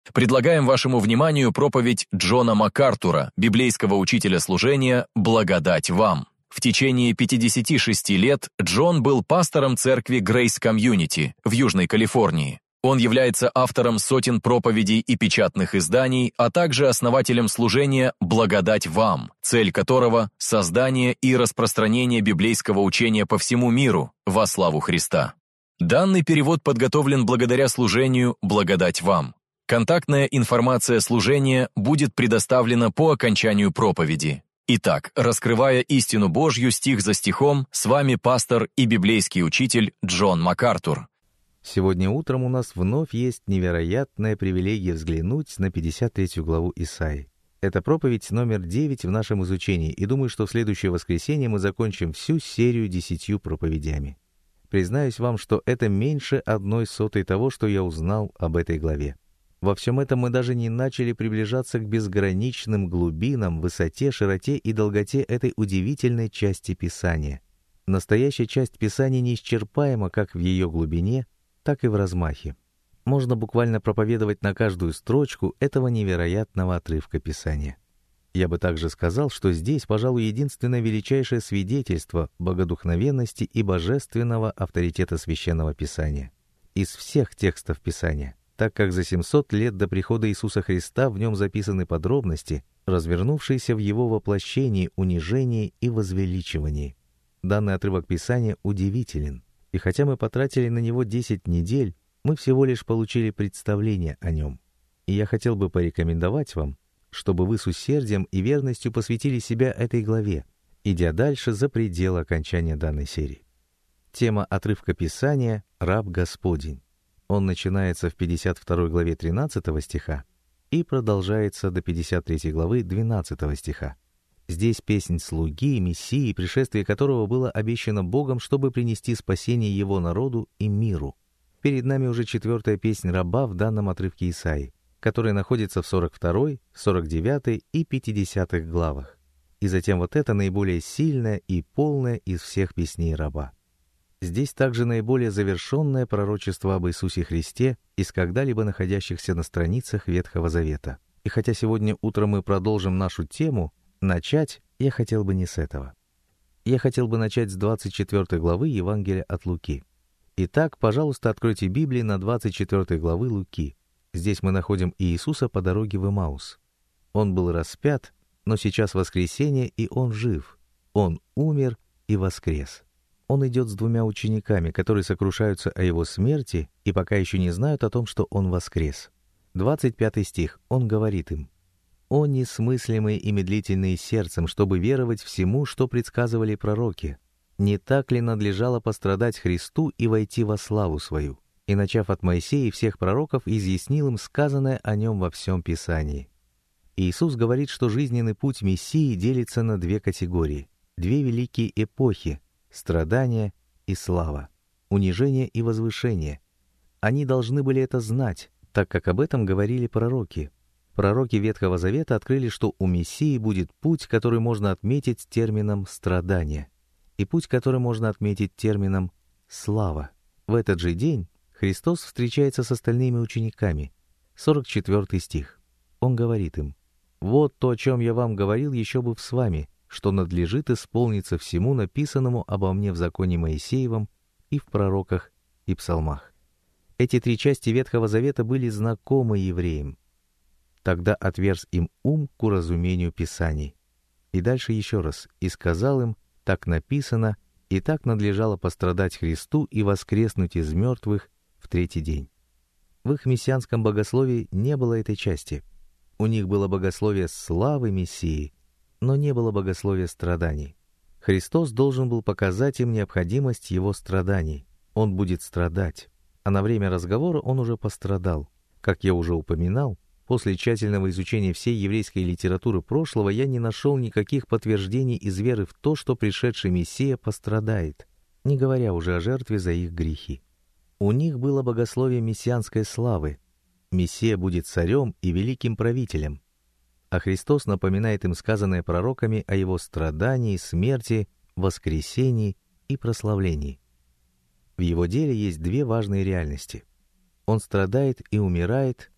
Предлагаем вашему вниманию проповедь Джона МакАртура, библейского учителя служения «Благодать вам». В течение 56 лет Джон был пастором церкви Grace Community в Южной Калифорнии. Он является автором сотен проповедей и печатных изданий, а также основателем служения «Благодать вам», цель которого – создание и распространение библейского учения по всему миру во славу Христа. Данный перевод подготовлен благодаря служению «Благодать вам». Контактная информация служения будет предоставлена по окончанию проповеди. Итак, раскрывая истину Божью стих за стихом, с вами пастор и библейский учитель Джон МакАртур. Сегодня утром у нас вновь есть невероятная привилегия взглянуть на 53 главу Исаии. Это проповедь номер 9 в нашем изучении, и думаю, что в следующее воскресенье мы закончим всю серию 10 проповедями. Признаюсь вам, что это меньше 1/100 того, что я узнал об этой главе. Во всем этом мы даже не начали приближаться к безграничным глубинам, высоте, широте и долготе этой удивительной части Писания. Настоящая часть Писания неисчерпаема как в ее глубине, так и в размахе. Можно буквально проповедовать на каждую строчку этого невероятного отрывка Писания. Я бы также сказал, что здесь, пожалуй, единственное величайшее свидетельство богодухновенности и божественного авторитета Священного Писания. Из всех текстов Писания, так как за 700 лет до прихода Иисуса Христа в нем записаны подробности, развернувшиеся в его воплощении, унижении и возвеличивании. Данный отрывок Писания удивителен. И хотя мы потратили на него 10 недель, мы всего лишь получили представление о нем. И я хотел бы порекомендовать вам, чтобы вы с усердием и верностью посвятили себя этой главе, идя дальше за пределы окончания данной серии. Тема отрывка Писания «Раб Господень». Он начинается в 52 главе 13 стиха и продолжается до 53 главы 12 стиха. Здесь песнь слуги, Мессии, пришествие которого было обещано Богом, чтобы принести спасение его народу и миру. Перед нами уже 4-я песнь раба в данном отрывке Исаии, которая находится в 42, 49 и 50 главах. И затем вот это наиболее сильное и полное из всех песней раба. Здесь также наиболее завершенное пророчество об Иисусе Христе из когда-либо находящихся на страницах Ветхого Завета. И хотя сегодня утром мы продолжим нашу тему, начать я хотел бы не с этого. Я хотел бы начать с 24 главы Евангелия от Луки. Итак, пожалуйста, откройте Библии на 24 главы Луки. Здесь мы находим Иисуса по дороге в Эмаус. Он был распят, но сейчас воскресенье, и он жив. Он умер и воскрес. Он идет с 2 учениками, которые сокрушаются о его смерти и пока еще не знают о том, что он воскрес. 25 стих. Он говорит им: «О несмыслимые и медлительные сердцем, чтобы веровать всему, что предсказывали пророки! Не так ли надлежало пострадать Христу и войти во славу свою?» И, начав от Моисея и всех пророков, изъяснил им сказанное о нем во всем Писании. Иисус говорит, что жизненный путь Мессии делится на 2 категории, 2 великие эпохи — страдания и слава, унижение и возвышение. Они должны были это знать, так как об этом говорили пророки. Пророки Ветхого Завета открыли, что у Мессии будет путь, который можно отметить термином «страдание», и путь, который можно отметить термином «слава». В этот же день Христос встречается с остальными учениками. 44 стих. Он говорит им: «Вот то, о чем я вам говорил еще быв с вами, что надлежит исполниться всему написанному обо мне в законе Моисеевом и в пророках и псалмах». Эти 3 части Ветхого Завета были знакомы евреям. Тогда отверз им ум к уразумению Писаний. И дальше еще раз: «И сказал им: так написано, и так надлежало пострадать Христу и воскреснуть из мертвых в 3-й день». В их мессианском богословии не было этой части. У них было богословие славы Мессии, но не было богословия страданий. Христос должен был показать им необходимость его страданий. Он будет страдать. А на время разговора он уже пострадал. Как я уже упоминал, после тщательного изучения всей еврейской литературы прошлого я не нашел никаких подтверждений из веры в то, что пришедший Мессия пострадает, не говоря уже о жертве за их грехи. У них было богословие мессианской славы. Мессия будет царем и великим правителем. А Христос напоминает им сказанное пророками о его страдании, смерти, воскресении и прославлении. В его деле есть 2 важные реальности. Он страдает и умирает,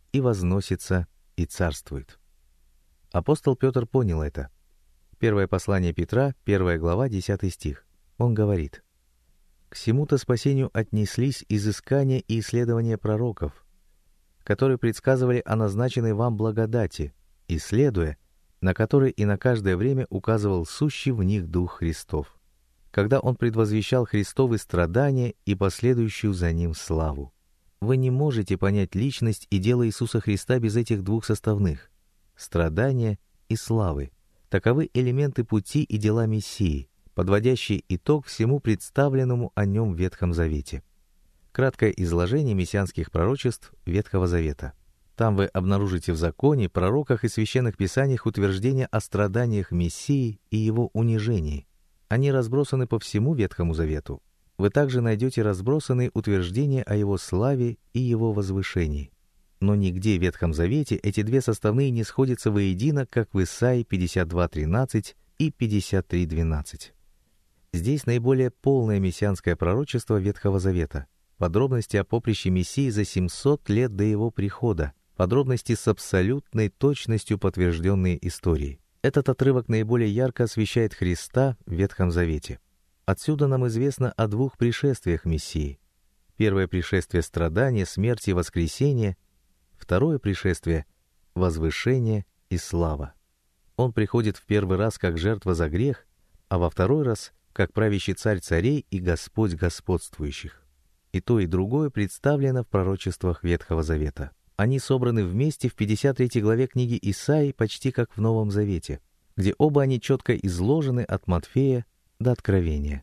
и возносится, и царствует. Апостол Петр понял это. Первое послание Петра, 1 глава, 10 стих. Он говорит: «К сему-то спасению отнеслись изыскания и исследования пророков, которые предсказывали о назначенной вам благодати, исследуя, на которой и на каждое время указывал сущий в них Дух Христов, когда Он предвозвещал Христовы страдания и последующую за Ним славу». Вы не можете понять личность и дело Иисуса Христа без этих двух составных — страдания и славы. Таковы элементы пути и дела Мессии, подводящие итог всему представленному о Нем в Ветхом Завете. Краткое изложение мессианских пророчеств Ветхого Завета. Там вы обнаружите в законе, пророках и священных писаниях утверждения о страданиях Мессии и Его унижении. Они разбросаны по всему Ветхому Завету. Вы также найдете разбросанные утверждения о Его славе и Его возвышении. Но нигде в Ветхом Завете эти две составные не сходятся воедино, как в Исаии 52:13 и 53:12. Здесь наиболее полное мессианское пророчество Ветхого Завета. Подробности о поприще Мессии за 700 лет до Его прихода. Подробности с абсолютной точностью, подтвержденные историей. Этот отрывок наиболее ярко освещает Христа в Ветхом Завете. Отсюда нам известно о двух пришествиях Мессии. Первое пришествие — страдания, смерти и воскресения. Второе пришествие — возвышение и слава. Он приходит в первый раз как жертва за грех, а во второй раз как правящий царь царей и Господь господствующих. И то, и другое представлено в пророчествах Ветхого Завета. Они собраны вместе в 53 главе книги Исаии, почти как в Новом Завете, где оба они четко изложены от Матфея до Откровения.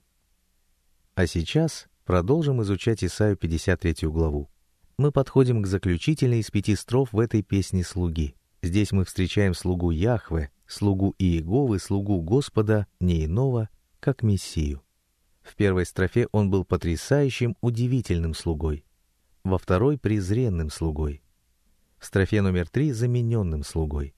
А сейчас продолжим изучать Исаию 53 главу. Мы подходим к заключительной из 5 строф в этой песне слуги. Здесь мы встречаем слугу Яхве, слугу Иеговы, слугу Господа, не иного, как Мессию. В первой строфе он был потрясающим, удивительным слугой. Во второй — презренным слугой. В строфе номер 3 — замененным слугой.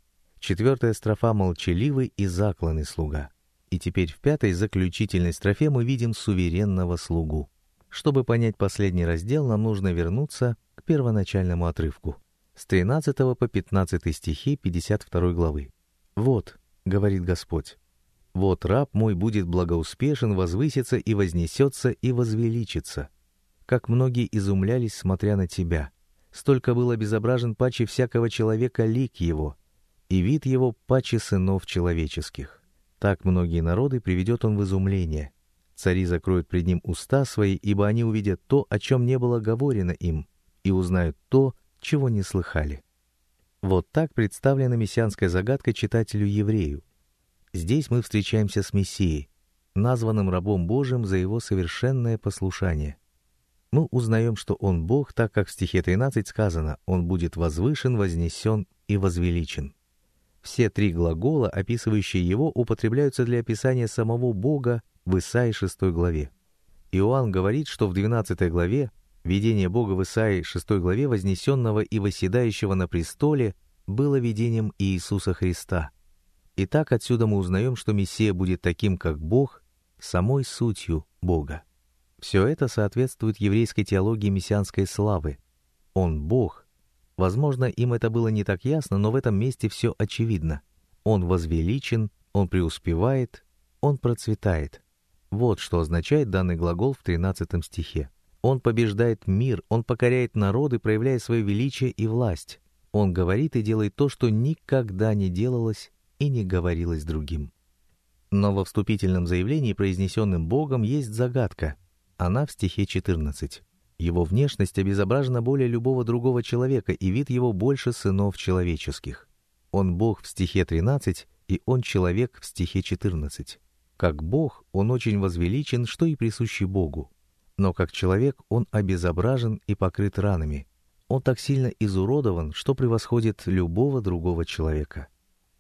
4 строфа — молчаливый и закланный слуга. И теперь в 5-й заключительной строфе мы видим суверенного слугу. Чтобы понять последний раздел, нам нужно вернуться к первоначальному отрывку. С 13 по 15 стихи 52 главы. «Вот, — говорит Господь, — вот раб мой будет благоуспешен, возвысится и вознесется и возвеличится. Как многие изумлялись, смотря на тебя, столько был обезображен паче всякого человека лик его, и вид его паче сынов человеческих. Так многие народы приведет он в изумление. Цари закроют пред ним уста свои, ибо они увидят то, о чем не было говорено им, и узнают то, чего не слыхали». Вот так представлена мессианская загадка читателю-еврею. Здесь мы встречаемся с Мессией, названным рабом Божиим за его совершенное послушание. Мы узнаем, что он Бог, так как в стихе 13 сказано: «Он будет возвышен, вознесен и возвеличен». Все 3 глагола, описывающие его, употребляются для описания самого Бога в Исаии 6 главе. Иоанн говорит, что в 12 главе видение Бога в Исаии 6 главе, вознесенного и восседающего на престоле, было видением Иисуса Христа. Итак, отсюда мы узнаем, что Мессия будет таким, как Бог, самой сутью Бога. Все это соответствует еврейской теологии мессианской славы. Он Бог. Возможно, им это было не так ясно, но в этом месте все очевидно. Он возвеличен, он преуспевает, он процветает. Вот что означает данный глагол в 13 стихе. Он побеждает мир, он покоряет народы, проявляя свое величие и власть. Он говорит и делает то, что никогда не делалось и не говорилось другим. Но во вступительном заявлении, произнесенном Богом, есть загадка. Она в стихе 14. Его внешность обезображена более любого другого человека, и вид его больше сынов человеческих. Он Бог в стихе 13, и он человек в стихе 14. Как Бог, он очень возвеличен, что и присуще Богу. Но как человек он обезображен и покрыт ранами. Он так сильно изуродован, что превосходит любого другого человека.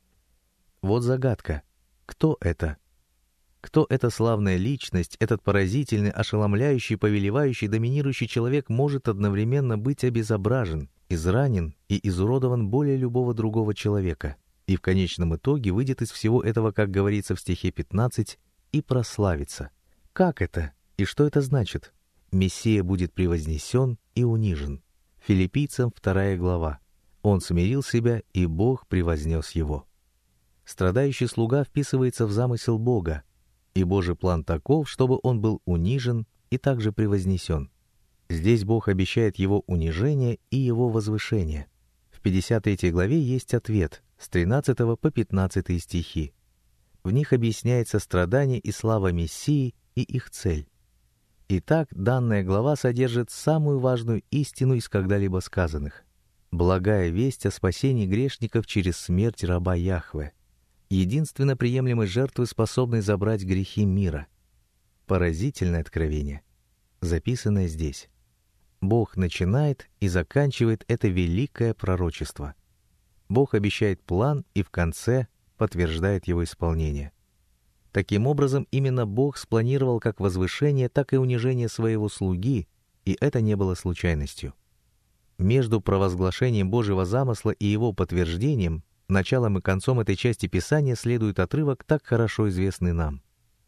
Вот загадка. Кто это? Кто эта славная личность, этот поразительный, ошеломляющий, повелевающий, доминирующий человек может одновременно быть обезображен, изранен и изуродован более любого другого человека, и в конечном итоге выйдет из всего этого, как говорится в стихе 15, и прославится? Как это? И что это значит? Мессия будет превознесен и унижен. Филиппийцам 2 глава. Он смирил себя, и Бог превознес его. Страдающий слуга вписывается в замысел Бога, и Божий план таков, чтобы он был унижен и также превознесен. Здесь Бог обещает его унижение и его возвышение. В 53 главе есть ответ с 13 по 15 стихи. В них объясняется страдание и слава Мессии и их цель. Итак, данная глава содержит самую важную истину из когда-либо сказанных. Благая весть о спасении грешников через смерть раба Яхве, единственно приемлемой жертвы, способной забрать грехи мира. Поразительное откровение, записанное здесь. Бог начинает и заканчивает это великое пророчество. Бог обещает план и в конце подтверждает его исполнение. Таким образом, именно Бог спланировал как возвышение, так и унижение своего слуги, и это не было случайностью. Между провозглашением Божьего замысла и его подтверждением, началом и концом этой части Писания следует отрывок, так хорошо известный нам.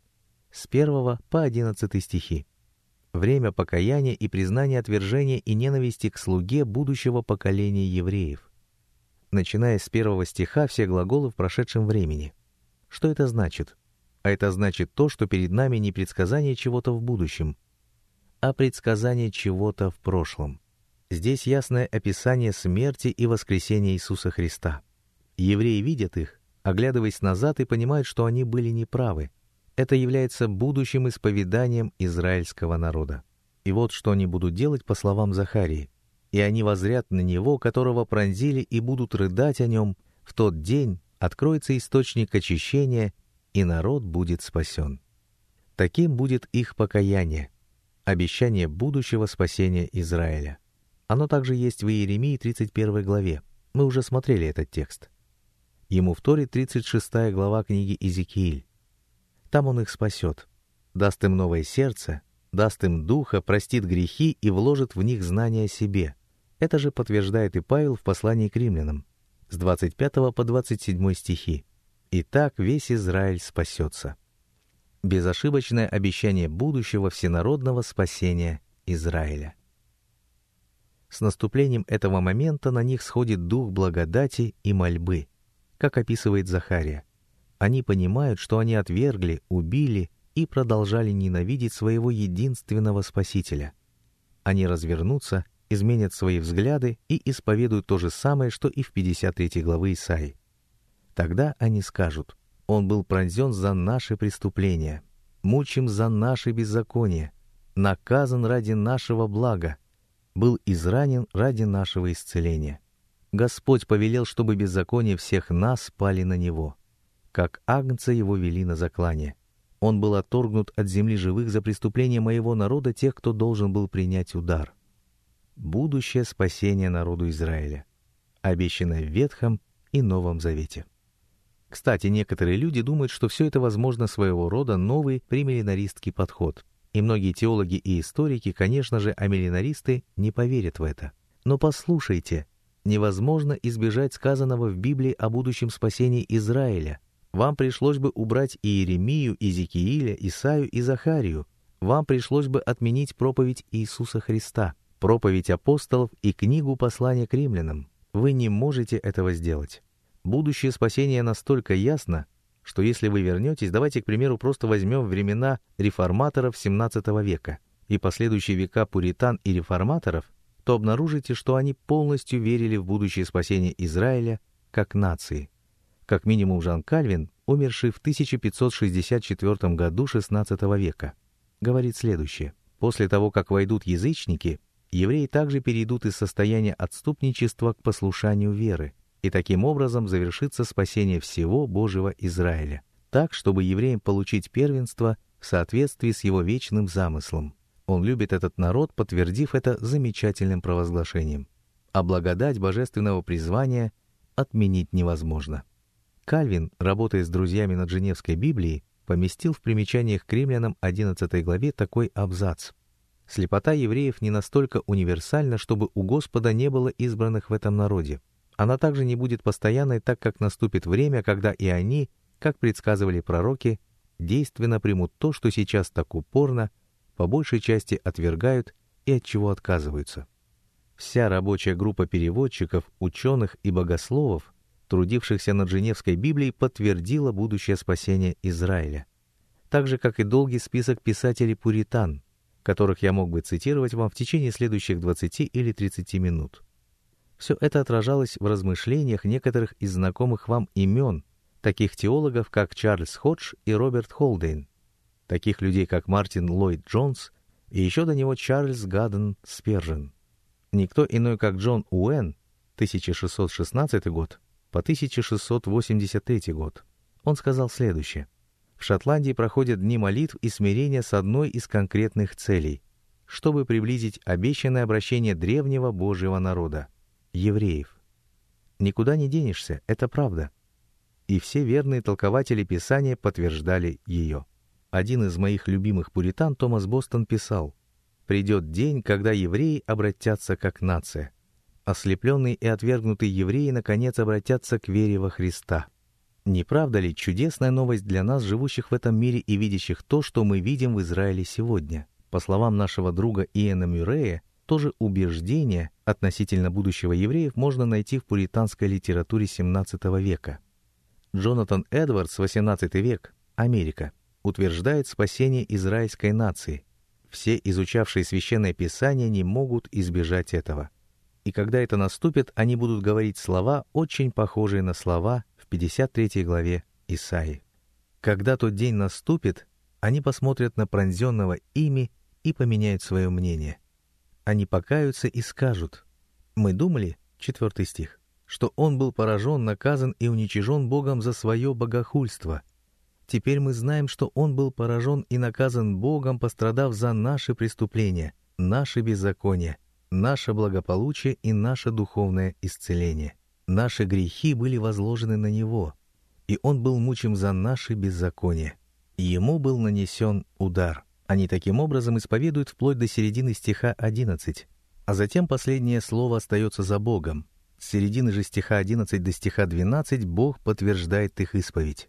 С 1 по 11 стихи. Время покаяния и признания отвержения и ненависти к слуге будущего поколения евреев. Начиная с 1 стиха, все глаголы в прошедшем времени. Что это значит? А это значит то, что перед нами не предсказание чего-то в будущем, а предсказание чего-то в прошлом. Здесь ясное описание смерти и воскресения Иисуса Христа. Евреи видят их, оглядываясь назад, и понимают, что они были неправы. Это является будущим исповеданием израильского народа. И вот что они будут делать по словам Захарии. «И они воззрят на Него, которого пронзили, и будут рыдать о Нем. В тот день откроется источник очищения, и народ будет спасен». Таким будет их покаяние, обещание будущего спасения Израиля. Оно также есть в Иеремии 31 главе. Мы уже смотрели этот текст. Ему вторит 36 глава книги Иезекииль. Там он их спасет, даст им новое сердце, даст им духа, простит грехи и вложит в них знания о себе. Это же подтверждает и Павел в послании к римлянам, с 25 по 27 стихи. «Итак, весь Израиль спасется». Безошибочное обещание будущего всенародного спасения Израиля. С наступлением этого момента на них сходит дух благодати и мольбы, как описывает Захария. Они понимают, что они отвергли, убили и продолжали ненавидеть своего единственного Спасителя. Они развернутся, изменят свои взгляды и исповедуют то же самое, что и в 53 главы Исаии. Тогда они скажут: «Он был пронзен за наши преступления, мучим за наши беззакония, наказан ради нашего блага, был изранен ради нашего исцеления. Господь повелел, чтобы беззакония всех нас пали на Него. Как агнца Его вели на заклание. Он был отторгнут от земли живых за преступление моего народа, тех, кто должен был принять удар». Будущее спасение народу Израиля, обещанное в Ветхом и Новом Завете. Кстати, некоторые люди думают, что все это, возможно, своего рода новый премиллинаристский подход. И многие теологи и историки, конечно же, амиллинаристы, не поверят в это. Но послушайте, невозможно избежать сказанного в Библии о будущем спасении Израиля. Вам пришлось бы убрать Иеремию, Иезекииля, Исаию и Захарию. Вам пришлось бы отменить проповедь Иисуса Христа, проповедь апостолов и книгу послания к римлянам. Вы не можете этого сделать. Будущее спасение настолько ясно, что если вы вернетесь, давайте, к примеру, просто возьмем времена реформаторов XVII века и последующие века пуритан и реформаторов, то обнаружите, что они полностью верили в будущее спасение Израиля как нации. Как минимум Жан Кальвин, умерший в 1564 году XVI века, говорит следующее: «После того, как войдут язычники, евреи также перейдут из состояния отступничества к послушанию веры, и таким образом завершится спасение всего Божьего Израиля, так, чтобы евреям получить первенство в соответствии с его вечным замыслом. Он любит этот народ, подтвердив это замечательным провозглашением. А благодать божественного призвания отменить невозможно». Кальвин, работая с друзьями над Женевской Библией, поместил в примечаниях к Римлянам 11 главе такой абзац: «Слепота евреев не настолько универсальна, чтобы у Господа не было избранных в этом народе. Она также не будет постоянной, так как наступит время, когда и они, как предсказывали пророки, действенно примут то, что сейчас так упорно, по большей части отвергают и от чего отказываются». Вся рабочая группа переводчиков, ученых и богословов, трудившихся над Женевской Библией, подтвердила будущее спасение Израиля. Так же, как и долгий список писателей-пуритан, которых я мог бы цитировать вам в течение следующих 20 или 30 минут. Все это отражалось в размышлениях некоторых из знакомых вам имен, таких теологов, как Чарльз Ходж и Роберт Холдейн, таких людей, как Мартин Ллойд Джонс и еще до него Чарльз Гадден Спержен. Никто иной, как Джон Уэн, 1616 год по 1683 год. Он сказал следующее. В Шотландии проходят дни молитв и смирения с одной из конкретных целей, чтобы приблизить обещанное обращение древнего Божьего народа — евреев. Никуда не денешься, это правда. И все верные толкователи Писания подтверждали ее. Один из моих любимых пуритан, Томас Бостон, писал: «Придет день, когда евреи обратятся как нация. Ослепленные и отвергнутые евреи наконец обратятся к вере во Христа». Не правда ли чудесная новость для нас, живущих в этом мире и видящих то, что мы видим в Израиле сегодня? По словам нашего друга Иэна Мюррея, тоже убеждение относительно будущего евреев можно найти в пуританской литературе XVII века. Джонатан Эдвардс, XVIII век, Америка, утверждает спасение израильской нации. Все, изучавшие Священное Писание, не могут избежать этого. И когда это наступит, они будут говорить слова, очень похожие на слова в 53 главе Исаии. Когда тот день наступит, они посмотрят на пронзенного ими и поменяют свое мнение. Они покаются и скажут: «Мы думали, 4 стих, что он был поражен, наказан и уничижен Богом за свое богохульство. Теперь мы знаем, что он был поражен и наказан Богом, пострадав за наши преступления, наши беззакония, наше благополучие и наше духовное исцеление. Наши грехи были возложены на него, и он был мучим за наши беззакония. Ему был нанесен удар». Они таким образом исповедуют вплоть до середины стиха 11, а затем последнее слово остается за Богом. С середины же стиха 11 до стиха 12 Бог подтверждает их исповедь.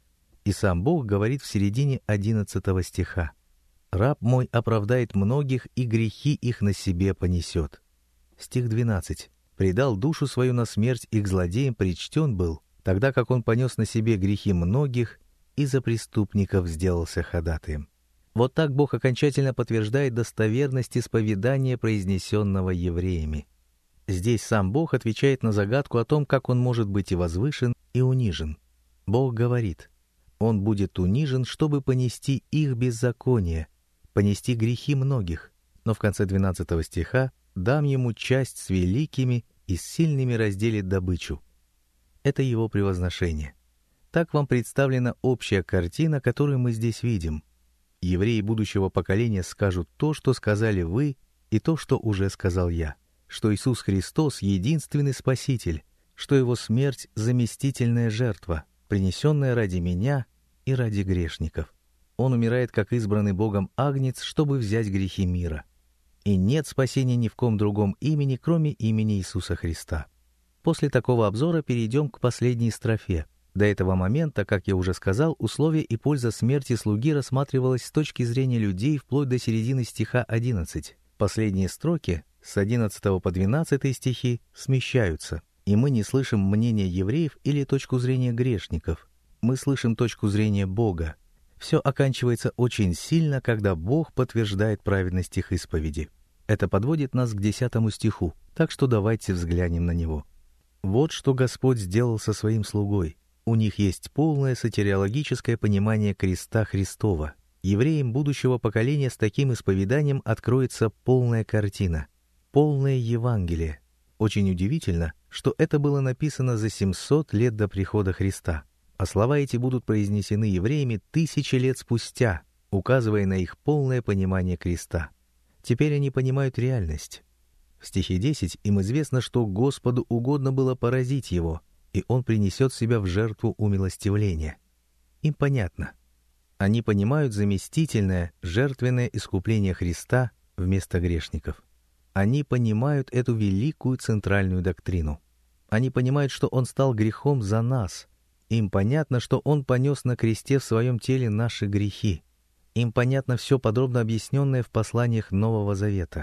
И сам Бог говорит в середине 11 стиха: «Раб мой оправдает многих, и грехи их на себе понесет». Стих 12. «Предал душу свою на смерть, и к злодеям причтен был, тогда как он понес на себе грехи многих, и за преступников сделался ходатаем». Вот так Бог окончательно подтверждает достоверность исповедания, произнесенного евреями. Здесь сам Бог отвечает на загадку о том, как Он может быть и возвышен, и унижен. Бог говорит: Он будет унижен, чтобы понести их беззаконие, понести грехи многих, но в конце 12 стиха «дам ему часть с великими и с сильными разделит добычу». Это Его превозношение. Так вам представлена общая картина, которую мы здесь видим. Евреи будущего поколения скажут то, что сказали вы, и то, что уже сказал я, что Иисус Христос — единственный Спаситель, что Его смерть — заместительная жертва, принесенная ради меня и ради грешников. Он умирает как избранный Богом агнец, чтобы взять грехи мира. И нет спасения ни в ком другом имени, кроме имени Иисуса Христа. После такого обзора перейдем к последней строфе. До этого момента, как я уже сказал, условия и польза смерти слуги рассматривалась с точки зрения людей вплоть до середины стиха 11. Последние строки, с 11 по 12 стихи, смещаются, и мы не слышим мнения евреев или точку зрения грешников. Мы слышим точку зрения Бога. Все оканчивается очень сильно, когда Бог подтверждает праведность их исповеди. Это подводит нас к 10 стиху, так что давайте взглянем на него. «Вот что Господь сделал со своим слугой. У них есть полное сотириологическое понимание креста Христова. Евреям будущего поколения с таким исповеданием откроется полная картина, полное Евангелие. Очень удивительно, что это было написано за 700 лет до прихода Христа, а слова эти будут произнесены евреями 1000 лет спустя, указывая на их полное понимание креста. Теперь они понимают реальность. В стихе 10 им известно, что Господу угодно было поразить его, и Он принесет себя в жертву умилостивления. Им понятно. Они понимают заместительное, жертвенное искупление Христа вместо грешников. Они понимают эту великую центральную доктрину. Они понимают, что Он стал грехом за нас. Им понятно, что Он понес на кресте в Своем теле наши грехи. Им понятно все подробно объясненное в посланиях Нового Завета.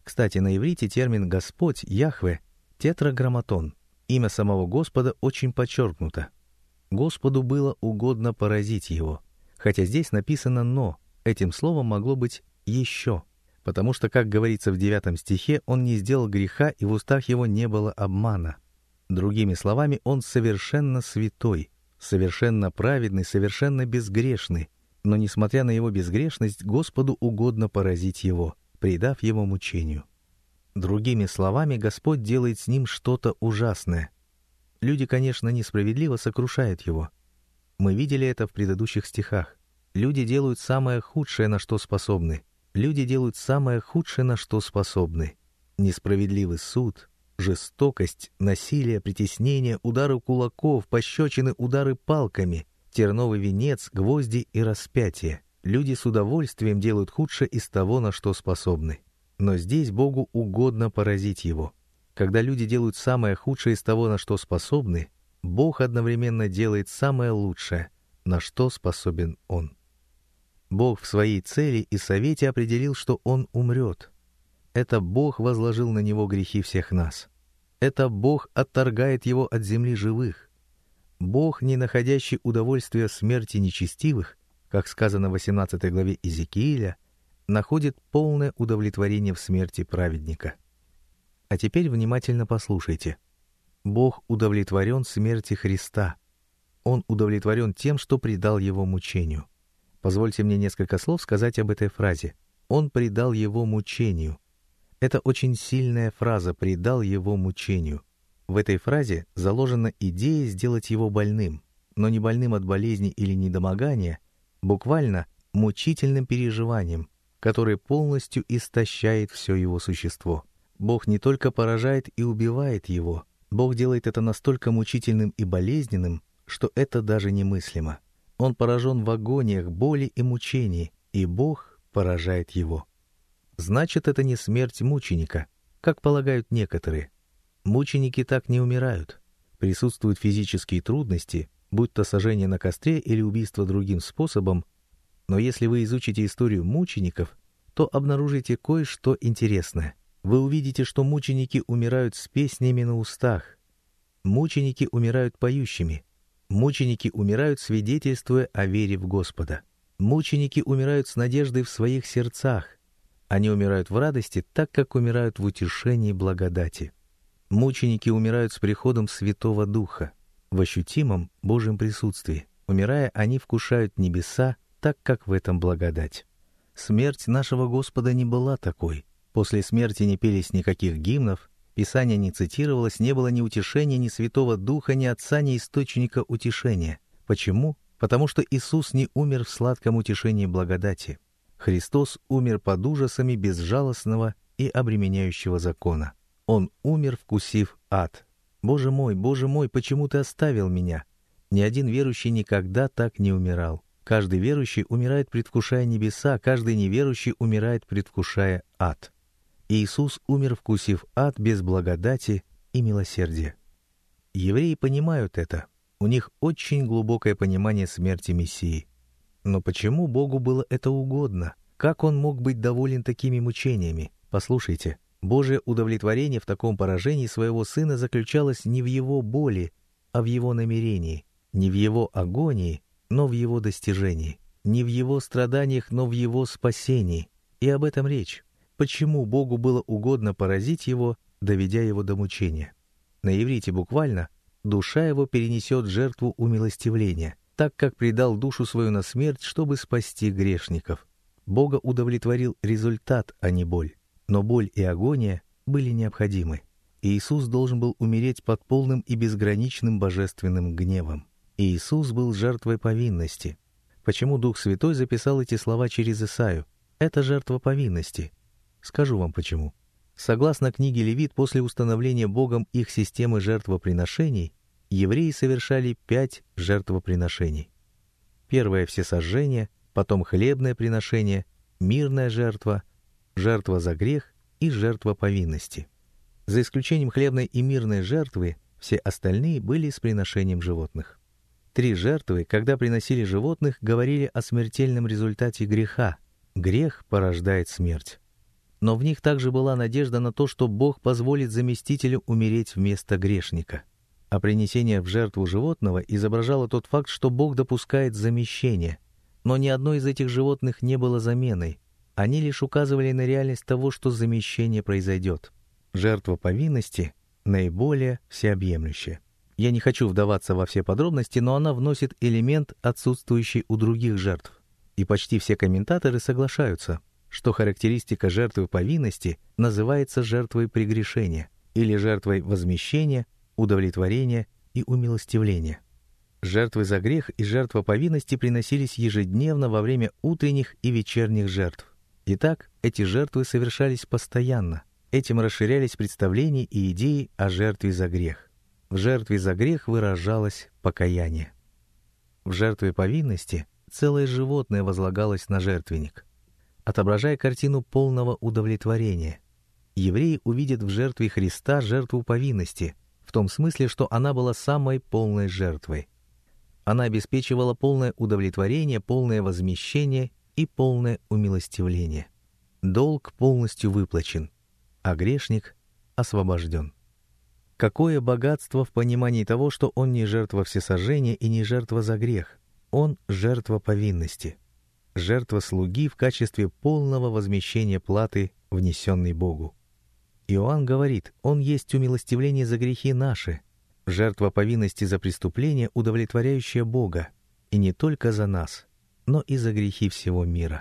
Кстати, на иврите термин «Господь», Яхве, тетраграмматон. Имя самого Господа очень подчеркнуто. Господу было угодно поразить его. Хотя здесь написано «но», этим словом могло быть «еще», потому что, как говорится в 9 стихе, он не сделал греха, и в устах его не было обмана. Другими словами, он совершенно святой, совершенно праведный, совершенно безгрешный, но, несмотря на его безгрешность, Господу угодно поразить его, предав его мучению. Другими словами, Господь делает с ним что-то ужасное. Люди, конечно, несправедливо сокрушают его. Мы видели это в предыдущих стихах. Люди делают самое худшее, на что способны. Люди делают самое худшее, на что способны. Несправедливый суд, жестокость, насилие, притеснение, удары кулаков, пощечины, удары палками, терновый венец, гвозди и распятие. Люди с удовольствием делают худшее из того, на что способны. Но здесь Богу угодно поразить его. Когда люди делают самое худшее из того, на что способны, Бог одновременно делает самое лучшее, на что способен Он. Бог в своей цели и совете определил, что Он умрет. Это Бог возложил на Него грехи всех нас. Это Бог отторгает Его от земли живых. Бог, не находящий удовольствия в смерти нечестивых, как сказано в 18 главе Иезекииля, находит полное удовлетворение в смерти праведника. А теперь внимательно послушайте. Бог удовлетворен смерти Христа. Он удовлетворен тем, что предал Его мучению. Позвольте мне несколько слов сказать об этой фразе. Он предал Его мучению. Это очень сильная фраза «предал Его мучению». В этой фразе заложена идея сделать Его больным, но не больным от болезни или недомогания, буквально мучительным переживанием, которое полностью истощает все Его существо. Бог не только поражает и убивает Его, Бог делает это настолько мучительным и болезненным, что это даже немыслимо. Он поражен в агониях, боли и мучении, и Бог поражает Его. Значит, это не смерть мученика, как полагают некоторые. Мученики так не умирают. Присутствуют физические трудности, будь то сожжение на костре или убийство другим способом, но если вы изучите историю мучеников, то обнаружите кое-что интересное. Вы увидите, что мученики умирают с песнями на устах. Мученики умирают поющими. Мученики умирают, свидетельствуя о вере в Господа. Мученики умирают с надеждой в своих сердцах. Они умирают в радости, так как умирают в утешении благодати. Мученики умирают с приходом Святого Духа, в ощутимом Божьем присутствии. Умирая, они вкушают небеса, так как в этом благодать. Смерть нашего Господа не была такой. После смерти не пелись никаких гимнов, Писание не цитировалось, не было ни утешения, ни Святого Духа, ни Отца, ни источника утешения. Почему? Потому что Иисус не умер в сладком утешении благодати. Христос умер под ужасами безжалостного и обременяющего закона. Он умер, вкусив ад. Боже мой, почему ты оставил меня?» Ни один верующий никогда так не умирал. Каждый верующий умирает, предвкушая небеса, каждый неверующий умирает, предвкушая ад. Иисус умер, вкусив ад без благодати и милосердия. Евреи понимают это. У них очень глубокое понимание смерти Мессии. Но почему Богу было это угодно? Как Он мог быть доволен такими мучениями? Послушайте, Божие удовлетворение в таком поражении своего Сына заключалось не в Его боли, а в Его намерении, не в Его агонии, но в Его достижении, не в Его страданиях, но в Его спасении. И об этом речь. Почему Богу было угодно поразить Его, доведя Его до мучения? На иврите буквально «душа Его перенесет жертву умилостивления», так как предал душу свою на смерть, чтобы спасти грешников. Бога удовлетворил результат, а не боль. Но боль и агония были необходимы. И Иисус должен был умереть под полным и безграничным божественным гневом. И Иисус был жертвой повинности. Почему Дух Святой записал эти слова через Исаию? Это жертва повинности. Скажу вам почему. Согласно книге Левит, после установления Богом их системы жертвоприношений, евреи совершали 5 жертвоприношений. Первое — всесожжение, потом хлебное приношение, мирная жертва, жертва за грех и жертва повинности. За исключением хлебной и мирной жертвы, все остальные были с приношением животных. 3 жертвы, когда приносили животных, говорили о смертельном результате греха. Грех порождает смерть. Но в них также была надежда на то, что Бог позволит заместителю умереть вместо грешника. А принесение в жертву животного изображало тот факт, что Бог допускает замещение. Но ни одно из этих животных не было заменой. Они лишь указывали на реальность того, что замещение произойдет. Жертва повинности наиболее всеобъемлющая. Я не хочу вдаваться во все подробности, но она вносит элемент, отсутствующий у других жертв. И почти все комментаторы соглашаются, что характеристика жертвы повинности называется жертвой прегрешения или жертвой возмещения, удовлетворения и умилостивления. Жертвы за грех и жертва повинности приносились ежедневно во время утренних и вечерних жертв. Итак, эти жертвы совершались постоянно. Этим расширялись представления и идеи о жертве за грех. В жертве за грех выражалось покаяние. В жертве повинности целое животное возлагалось на жертвенник, отображая картину полного удовлетворения. Евреи увидят в жертве Христа жертву повинности, в том смысле, что она была самой полной жертвой. Она обеспечивала полное удовлетворение, полное возмещение и полное умилостивление. Долг полностью выплачен, а грешник освобожден. Какое богатство в понимании того, что он не жертва всесожжения и не жертва за грех. Он жертва повинности, жертва слуги в качестве полного возмещения платы, внесенной Богу. Иоанн говорит, он есть умилостивление за грехи наши, жертва повинности за преступление, удовлетворяющая Бога, и не только за нас, но и за грехи всего мира.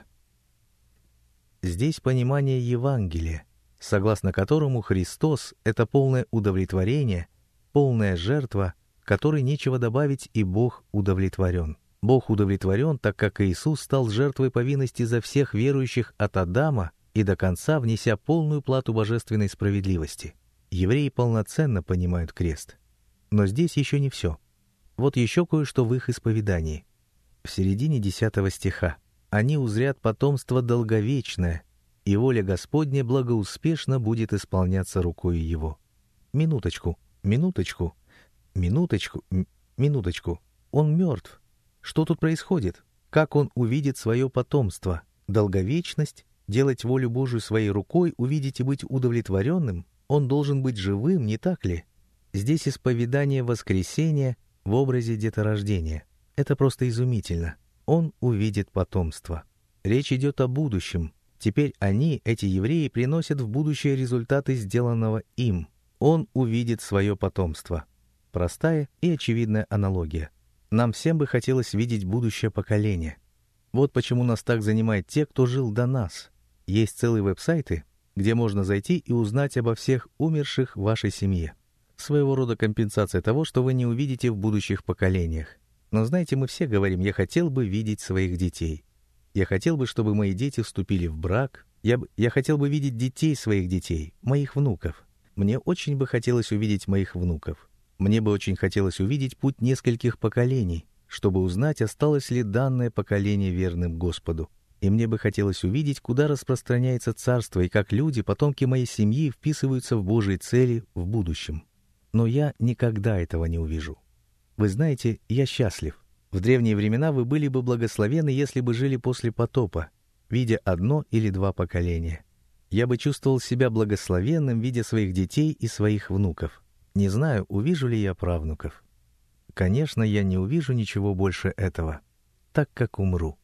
Здесь понимание Евангелия, согласно которому Христос — это полное удовлетворение, полная жертва, которой нечего добавить, и Бог удовлетворен. Бог удовлетворен, так как Иисус стал жертвой повинности за всех верующих от Адама и до конца, внеся полную плату божественной справедливости. Евреи полноценно понимают крест. Но здесь еще не все. Вот еще кое-что в их исповедании. В середине 10 стиха. «Они узрят потомство долговечное, и воля Господня благоуспешно будет исполняться рукою Его». Минуточку. Он мертв. Что тут происходит? Как он увидит свое потомство? Долговечность? Делать волю Божию своей рукой, увидеть и быть удовлетворенным? Он должен быть живым, не так ли? Здесь исповедание воскресения в образе деторождения. Это просто изумительно. Он увидит потомство. Речь идет о будущем. Теперь они, эти евреи, приносят в будущее результаты сделанного им. Он увидит свое потомство. Простая и очевидная аналогия. Нам всем бы хотелось видеть будущее поколение. Вот почему нас так занимает те, кто жил до нас. Есть целые веб-сайты, где можно зайти и узнать обо всех умерших в вашей семье. Своего рода компенсация того, что вы не увидите в будущих поколениях. Но знаете, мы все говорим, я хотел бы видеть своих детей. Я хотел бы, чтобы мои дети вступили в брак. Я хотел бы видеть детей своих детей, моих внуков. Мне очень бы хотелось увидеть моих внуков. Мне бы очень хотелось увидеть путь нескольких поколений, чтобы узнать, осталось ли данное поколение верным Господу. И мне бы хотелось увидеть, куда распространяется царство и как люди, потомки моей семьи, вписываются в Божьи цели в будущем. Но я никогда этого не увижу. Вы знаете, я счастлив. В древние времена вы были бы благословенны, если бы жили после потопа, видя одно или два поколения. Я бы чувствовал себя благословенным, видя своих детей и своих внуков. Не знаю, увижу ли я правнуков. Конечно, я не увижу ничего больше этого, так как умру.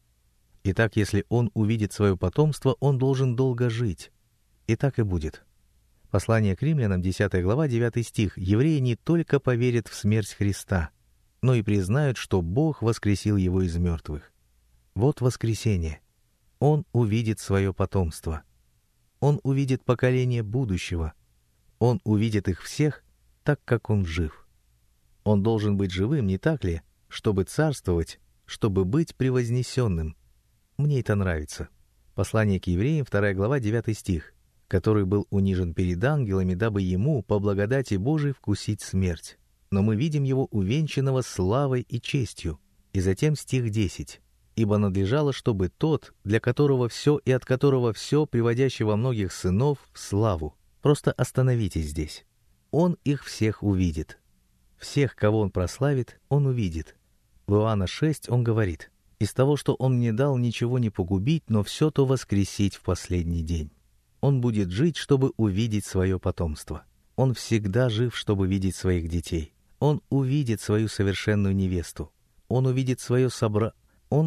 Итак, если он увидит свое потомство, он должен долго жить. И так и будет. Послание к римлянам, 10 глава, 9 стих. Евреи не только поверят в смерть Христа, но и признают, что Бог воскресил его из мертвых. Вот воскресение. Он увидит свое потомство. Он увидит поколение будущего. Он увидит их всех, так как он жив. Он должен быть живым, не так ли, чтобы царствовать, чтобы быть превознесенным. Мне это нравится. Послание к евреям, 2 глава, 9 стих. Который был унижен перед ангелами, дабы ему, по благодати Божией, вкусить смерть. Но мы видим его увенчанного славой и честью. И затем стих 10. «Ибо надлежало, чтобы тот, для которого все и от которого все, приводящего многих сынов в славу». Просто остановитесь здесь. Он их всех увидит. Всех, кого он прославит, он увидит. В Иоанна 6 он говорит: «Из того, что он мне дал, ничего не погубить, но все то воскресить в последний день». Он будет жить, чтобы увидеть свое потомство. Он всегда жив, чтобы видеть своих детей. Он увидит свою совершенную невесту. Он увидит свое собранное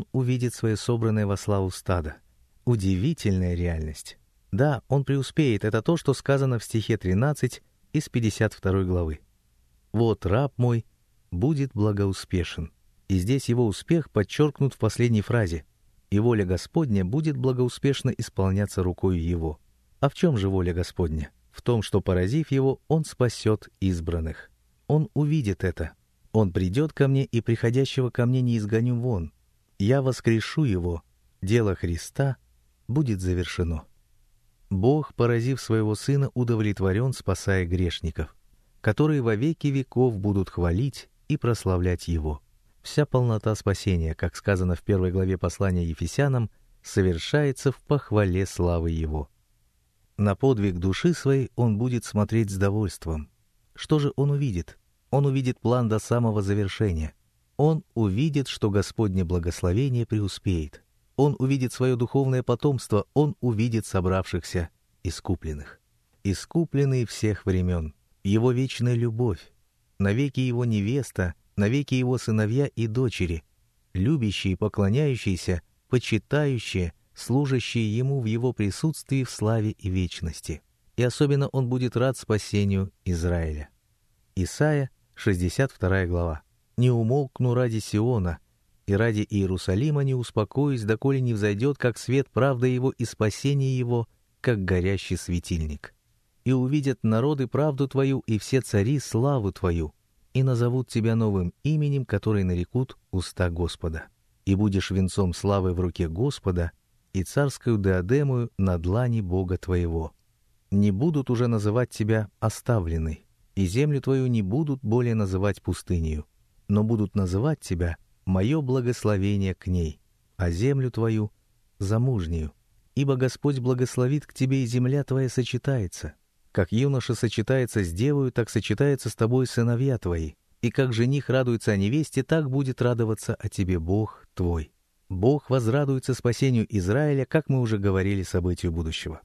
во славу стадо. Удивительная реальность. Да, он преуспеет. Это то, что сказано в стихе 13 из 52 главы. «Вот раб мой будет благоуспешен». И здесь его успех подчеркнут в последней фразе. «И воля Господня будет благоуспешно исполняться рукою его». А в чем же воля Господня? В том, что, поразив его, он спасет избранных. Он увидит это. Он придет ко мне, и приходящего ко мне не изгоню вон. Я воскрешу его. Дело Христа будет завершено. Бог, поразив своего Сына, удовлетворен, спасая грешников, которые во веки веков будут хвалить и прославлять Его. Вся полнота спасения, как сказано в 1 главе послания Ефесянам, совершается в похвале славы Его. На подвиг души своей он будет смотреть с довольством. Что же он увидит? Он увидит план до самого завершения. Он увидит, что Господне благословение преуспеет. Он увидит свое духовное потомство, он увидит собравшихся искупленных. Искупленные всех времен, его вечная любовь, навеки его невеста, навеки его сыновья и дочери, любящие, поклоняющиеся, почитающие, служащие ему в его присутствии в славе и вечности. И особенно он будет рад спасению Израиля. Исайя, 62 глава. «Не умолкну ради Сиона, и ради Иерусалима не успокоюсь, доколе не взойдет, как свет правда его и спасение его, как горящий светильник. И увидят народы правду твою, и все цари славу твою, и назовут тебя новым именем, который нарекут уста Господа. И будешь венцом славы в руке Господа, и царскую диадемою на длани Бога твоего. Не будут уже называть тебя оставленной, и землю твою не будут более называть пустынею, но будут называть тебя мое благословение к ней, а землю твою замужнюю. Ибо Господь благословит к тебе, и земля твоя сочетается. Как юноша сочетается с девою, так сочетается с тобой сыновья твои. И как жених радуется о невесте, так будет радоваться о тебе Бог твой. Бог возрадуется спасению Израиля, как мы уже говорили, событию будущего.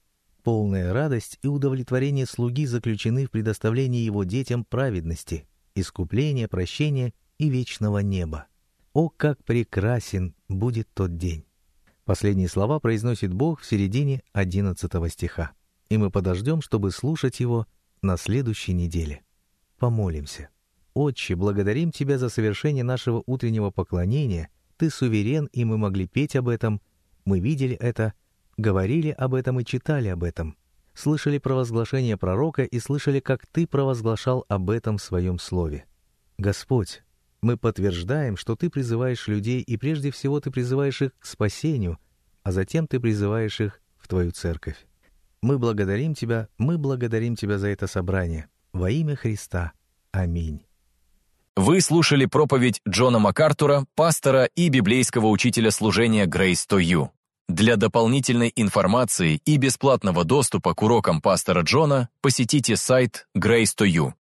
Полная радость и удовлетворение слуги заключены в предоставлении его детям праведности, искупления, прощения и вечного неба. О, как прекрасен будет тот день! Последние слова произносит Бог в середине 11 стиха, и мы подождем, чтобы слушать его на следующей неделе. Помолимся. Отче, благодарим Тебя за совершение нашего утреннего поклонения. Ты суверен, и мы могли петь об этом. Мы видели это, говорили об этом и читали об этом. Слышали провозглашение пророка и слышали, как Ты провозглашал об этом в Своем Слове. Господь, мы подтверждаем, что Ты призываешь людей, и прежде всего Ты призываешь их к спасению, а затем Ты призываешь их в Твою церковь. Мы благодарим Тебя за это собрание. Во имя Христа. Аминь. Вы слушали проповедь Джона МакАртура, пастора и библейского учителя служения Grace to You. Для дополнительной информации и бесплатного доступа к урокам пастора Джона посетите сайт Grace to You,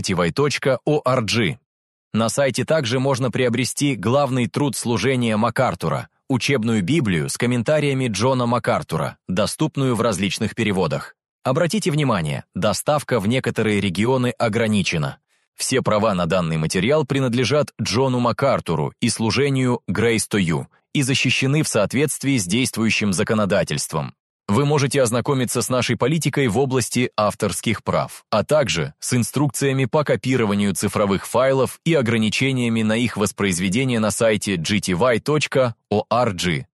gty.org. На сайте также можно приобрести главный труд служения МакАртура, учебную Библию с комментариями Джона МакАртура, доступную в различных переводах. Обратите внимание, доставка в некоторые регионы ограничена. Все права на данный материал принадлежат Джону МакАртуру и служению Grace to You и защищены в соответствии с действующим законодательством. Вы можете ознакомиться с нашей политикой в области авторских прав, а также с инструкциями по копированию цифровых файлов и ограничениями на их воспроизведение на сайте gty.org.